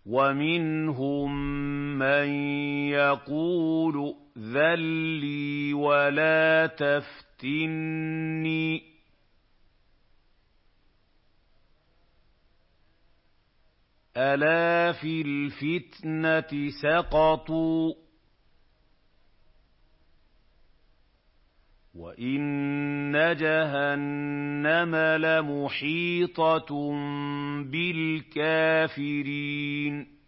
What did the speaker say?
وَمِنْهُم مَّن يَقُولُ ائْذَن لِّي وَلَا تَفْتِنِّي ۚ أَلَا فِي الْفِتْنَةِ سَقَطُوا ۗ وَإِنَّ جَهَنَّمَ لَمُحِيطَةٌ بِالْكَافِرِينَ